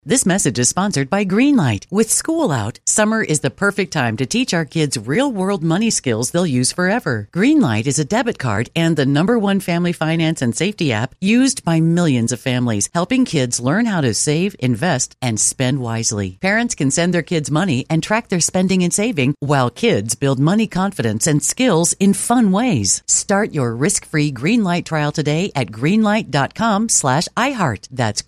This message is sponsored by Greenlight. With school out, summer is the perfect time to teach our kids real-world money skills they'll use forever. Greenlight is a debit card and the #1 family finance and safety app used by millions of families, helping kids learn how to save, invest, and spend wisely. Parents can send their kids money and track their spending and saving, while kids build money confidence and skills in fun ways. Start your risk-free Greenlight trial today at greenlight.com/iHeart. That's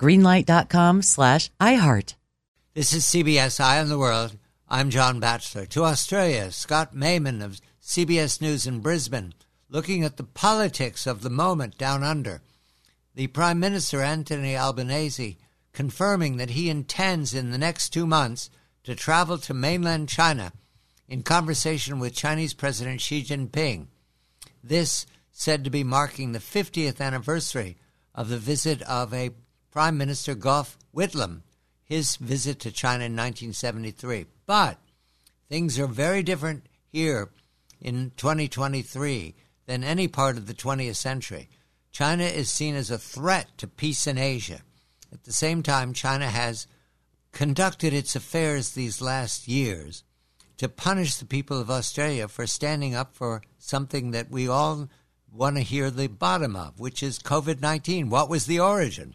greenlight.com/iHeart. This is CBS Eye on the World. I'm John Batchelor. To Australia, Scott Mayman of CBS News in Brisbane, looking at the politics of the moment down under. The Prime Minister, Anthony Albanese, confirming that he intends in the next 2 months to travel to mainland China in conversation with Chinese President Xi Jinping. This said to be marking the 50th anniversary of the visit of a Prime Minister, Gough Whitlam, his visit to China in 1973. But things are very different here in 2023 than any part of the 20th century. China is seen as a threat to peace in Asia. At the same time, China has conducted its affairs these last years to punish the people of Australia for standing up for something that we all want to hear the bottom of, which is COVID-19. What was the origin?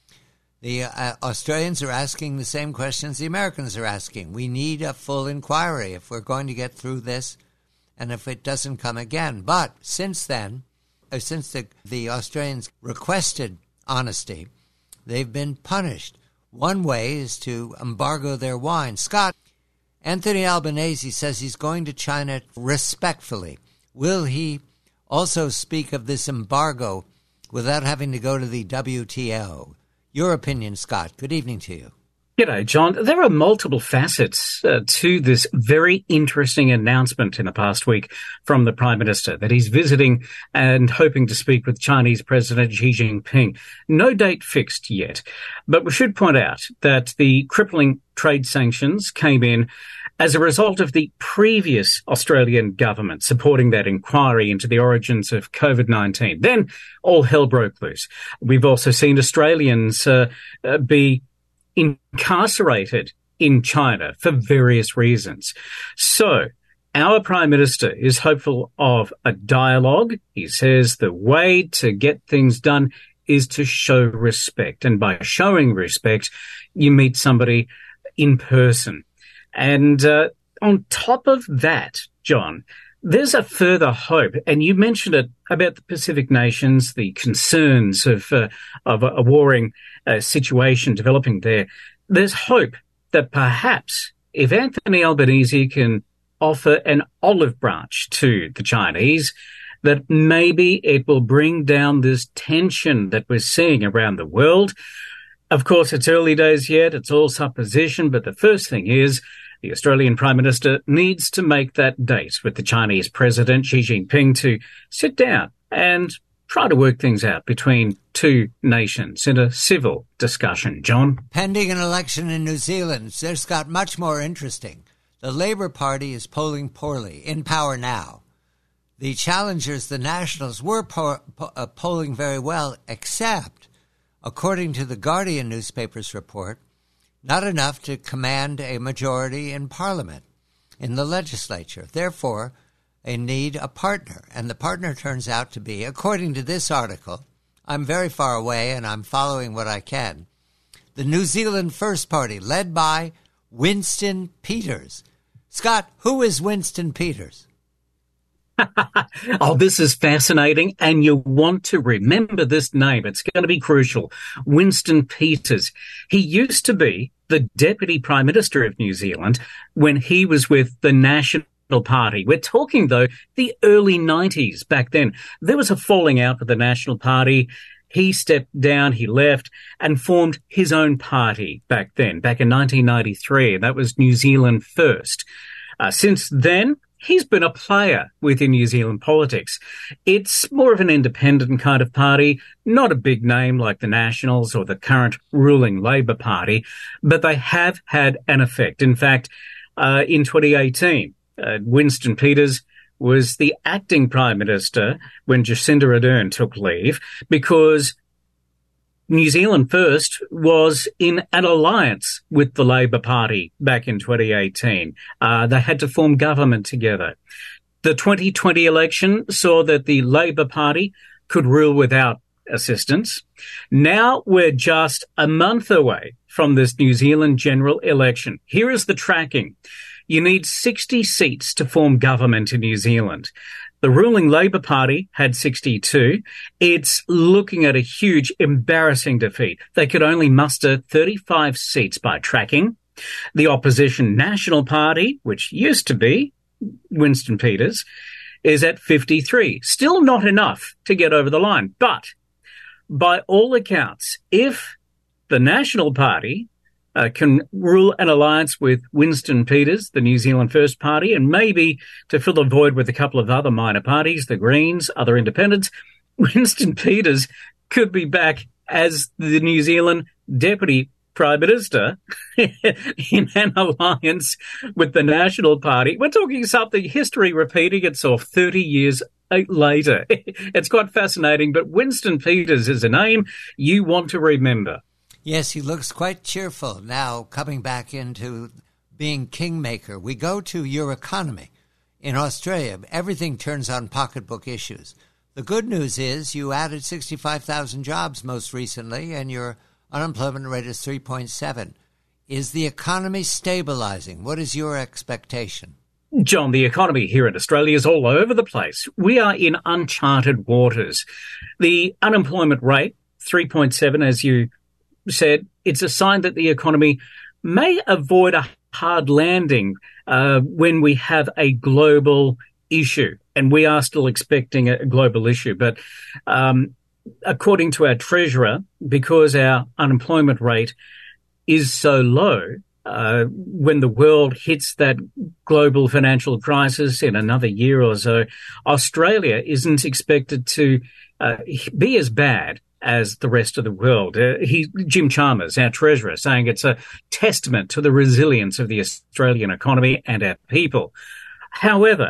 The Australians are asking the same questions the Americans are asking. We need a full inquiry if we're going to get through this and if it doesn't come again. But since then, since the Australians requested honesty, they've been punished. One way is to embargo their wine. Scott, Anthony Albanese says he's going to China respectfully. Will he also speak of this embargo without having to go to the WTO? Your opinion, Scott. Good evening to you. G'day, John. There are multiple facets to this very interesting announcement in the past week from the Prime Minister that he's visiting and hoping to speak with Chinese President Xi Jinping. No date fixed yet, but we should point out that the crippling trade sanctions came in as a result of the previous Australian government supporting that inquiry into the origins of COVID-19. Then all hell broke loose. We've also seen Australians be incarcerated in China for various reasons. So our Prime Minister is hopeful of a dialogue. He says the way to get things done is to show respect. And by showing respect, you meet somebody in person. And on top of that, John, there's a further hope, and you mentioned it about the Pacific nations, the concerns of a warring situation developing there. There's hope that perhaps if Anthony Albanese can offer an olive branch to the Chinese, that maybe it will bring down this tension that we're seeing around the world. Of course, it's early days yet. It's all supposition, but the first thing is the Australian Prime Minister needs to make that date with the Chinese President Xi Jinping to sit down and try to work things out between two nations in a civil discussion. John? Pending an election in New Zealand, this got much more interesting. The Labour Party is polling poorly, in power now. The challengers, the Nationals, were polling very well, except, according to the Guardian newspaper's report, not enough to command a majority in Parliament, in the legislature. Therefore, they need a partner. And the partner turns out to be, according to this article, I'm very far away and I'm following what I can, the New Zealand First Party, led by Winston Peters. Scott, who is Winston Peters? Oh, this is fascinating, and you want to remember this name. It's going to be crucial. Winston Peters. He used to be the Deputy Prime Minister of New Zealand when he was with the National Party. We're talking, though, the early 90s back then. There was a falling out with the National Party. He stepped down, he left, and formed his own party back then, back in 1993. That was New Zealand First. Since then, he's been a player within New Zealand politics. It's more of an independent kind of party, not a big name like the Nationals or the current ruling Labour Party, but they have had an effect. In fact, in 2018, Winston Peters was the acting Prime Minister when Jacinda Ardern took leave because New Zealand First was in an alliance with the Labor Party back in 2018. They had to form government together. The 2020 election saw that the Labor Party could rule without assistance. Now we're just a month away from this New Zealand general election. Here is the tracking. You need 60 seats to form government in New Zealand. The ruling Labor Party had 62. It's looking at a huge, embarrassing defeat. They could only muster 35 seats by tracking. The opposition National Party, which used to be Winston Peters, is at 53. Still not enough to get over the line. But by all accounts, if the National Party can rule an alliance with Winston Peters, the New Zealand First Party, and maybe to fill the void with a couple of other minor parties, the Greens, other independents, Winston Peters could be back as the New Zealand Deputy Prime Minister in an alliance with the National Party. We're talking something, history repeating itself 30 years later. It's quite fascinating, but Winston Peters is a name you want to remember. Yes, he looks quite cheerful now, coming back into being kingmaker. We go to your economy. In Australia, everything turns on pocketbook issues. The good news is you added 65,000 jobs most recently, and your unemployment rate is 3.7. Is the economy stabilizing? What is your expectation? John, the economy here in Australia is all over the place. We are in uncharted waters. The unemployment rate, 3.7, as you said, it's a sign that the economy may avoid a hard landing when we have a global issue. And we are still expecting a global issue. But according to our treasurer, because our unemployment rate is so low, when the world hits that global financial crisis in another year or so, Australia isn't expected to be as bad as the rest of the world. Jim Chalmers, our treasurer, saying it's a testament to the resilience of the Australian economy and our people. However,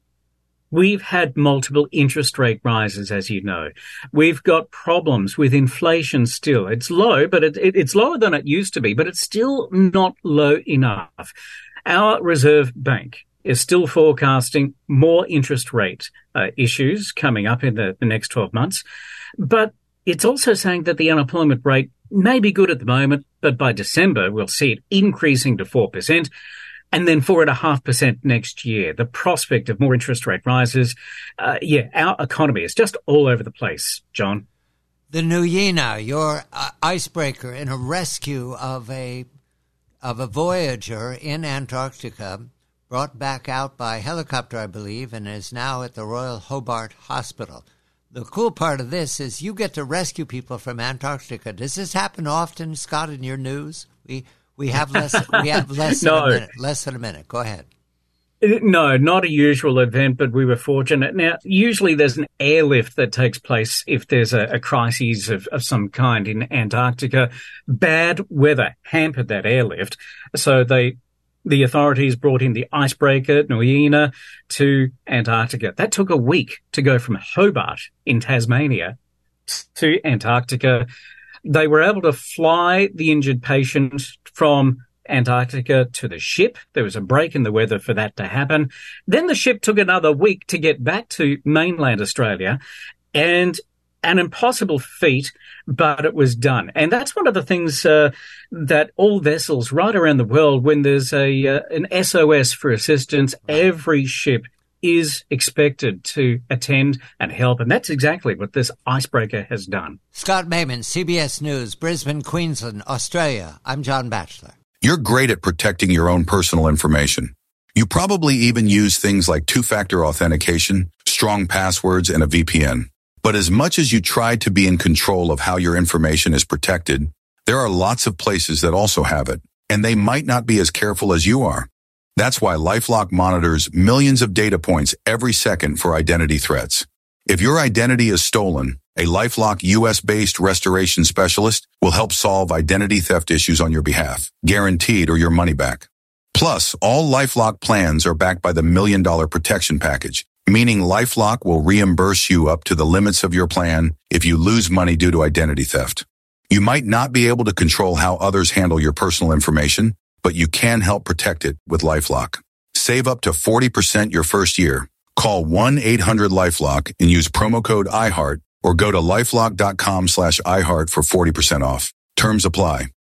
we've had multiple interest rate rises, as you know. We've got problems with inflation still. It's low, but it's lower than it used to be, but it's still not low enough. Our Reserve Bank is still forecasting more interest rate issues coming up in the next 12 months. But it's also saying that the unemployment rate may be good at the moment, but by December we'll see it increasing to 4%. And then 4.5% next year. The prospect of more interest rate rises. Our economy is just all over the place, John. The Nuyina, your icebreaker in a rescue of a Voyager in Antarctica, brought back out by helicopter, I believe, and is now at the Royal Hobart Hospital. The cool part of this is you get to rescue people from Antarctica. Does this happen often, Scott, in your news? We have less than a minute. Go ahead. No, not a usual event, but we were fortunate. Now, usually there's an airlift that takes place if there's a crisis of some kind in Antarctica. Bad weather hampered that airlift. So the authorities brought in the icebreaker, Nuyina, to Antarctica. That took a week to go from Hobart in Tasmania to Antarctica. They were able to fly the injured patient from Antarctica to the ship. There was a break in the weather for that to happen. Then the ship took another week to get back to mainland Australia, and an impossible feat, but it was done. And that's one of the things that all vessels right around the world, when there's an SOS for assistance, every ship is expected to attend and help. And that's exactly what this icebreaker has done. Scott Mayman, CBS News, Brisbane, Queensland, Australia. I'm John Batchelor. You're great at protecting your own personal information. You probably even use things like two-factor authentication, strong passwords, and a VPN. But as much as you try to be in control of how your information is protected, there are lots of places that also have it, and they might not be as careful as you are. That's why LifeLock monitors millions of data points every second for identity threats. If your identity is stolen, a LifeLock US-based restoration specialist will help solve identity theft issues on your behalf, guaranteed or your money back. Plus, all LifeLock plans are backed by the $1 Million Protection Package, meaning LifeLock will reimburse you up to the limits of your plan if you lose money due to identity theft. You might not be able to control how others handle your personal information, but you can help protect it with LifeLock. Save up to 40% your first year. Call 1-800-LifeLock and use promo code iHeart or go to LifeLock.com/iHeart for 40% off. Terms apply.